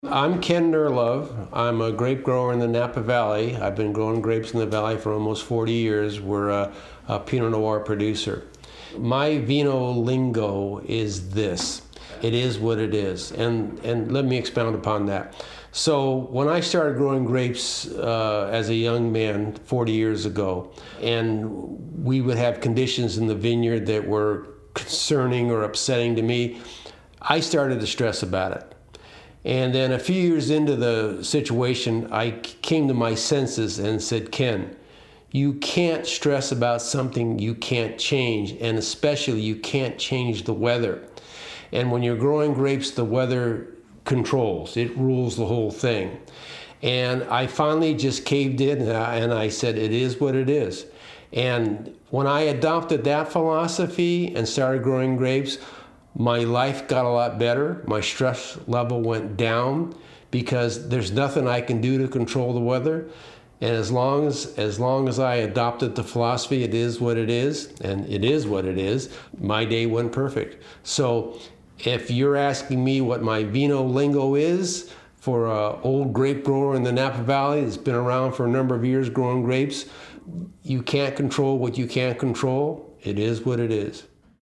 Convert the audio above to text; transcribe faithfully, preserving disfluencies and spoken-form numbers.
I'm Ken Nerlove. I'm a grape grower in the Napa Valley. I've been growing grapes in the valley for almost forty years. We're a, a Pinot Noir producer. My vino lingo is this. It is what it is. And, and let me expound upon that. So when I started growing grapes uh, as a young man forty years ago, and we would have conditions in the vineyard that were concerning or upsetting to me, I started to stress about it. And then a few years into the situation, I came to my senses and said, Ken, you can't stress about something you can't change, and especially you can't change the weather. And when you're growing grapes, the weather controls. It rules the whole thing. And I finally just caved in and I said, it is what it is. And when I adopted that philosophy and started growing grapes, my life got a lot better. My stress level went down because there's nothing I can do to control the weather. And as long as, as long as I adopted the philosophy, it is what it is, and it is what it is, my day went perfect. So if you're asking me what my vino lingo is for an old grape grower in the Napa Valley that's been around for a number of years growing grapes, you can't control what you can't control. It is what it is.